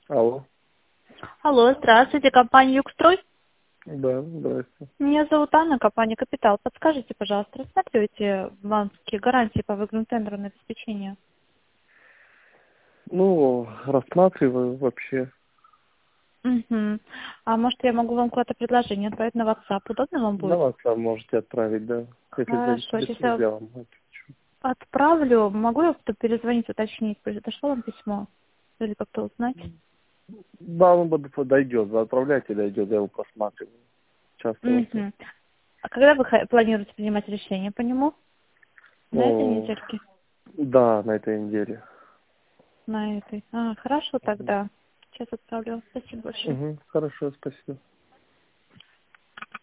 Алло. Алло, здравствуйте, компания «Югстрой». Да, здрасте. Меня зовут Анна, компания «Капитал». Подскажите, пожалуйста, рассматриваете банковские гарантии по выгодному тендеру на обеспечение? Ну, рассматриваю вообще. Угу. А может, я могу вам какое-то предложение отправить на WhatsApp? Удобно вам На будет? вас там можете отправить, да. Если Хорошо, сейчас заинтересует, я я вам отвечу. отправлю. Могу я потом перезвонить, уточнить, дошло вам письмо? Или как-то узнать? Да, он дойдет, вы отправляйте, дойдет, я его просматриваю. Часто вот. Угу. А когда вы планируете принимать решение по нему? На этой Ну, недельке? да, на этой неделе. На этой. Хорошо тогда. Сейчас отправлю. Спасибо большое. Угу, хорошо, спасибо.